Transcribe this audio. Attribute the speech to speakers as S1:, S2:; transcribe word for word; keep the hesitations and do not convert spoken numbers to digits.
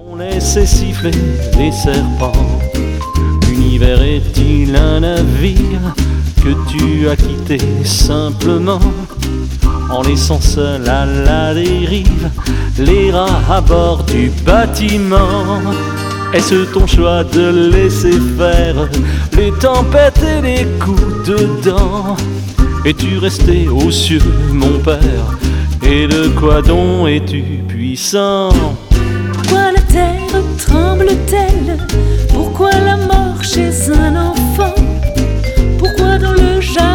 S1: On laissait siffler les serpents. L'univers est-il un navire que tu as quitté simplement en laissant seul à la dérive les rats à bord du bâtiment? Est-ce ton choix de laisser faire les tempêtes et les coups de dents? Es-tu resté aux cieux, mon père? Et de quoi donc es-tu puissant?
S2: Pourquoi la terre tremble-t-elle? Pourquoi la mort chez un enfant? Pourquoi dans le jardin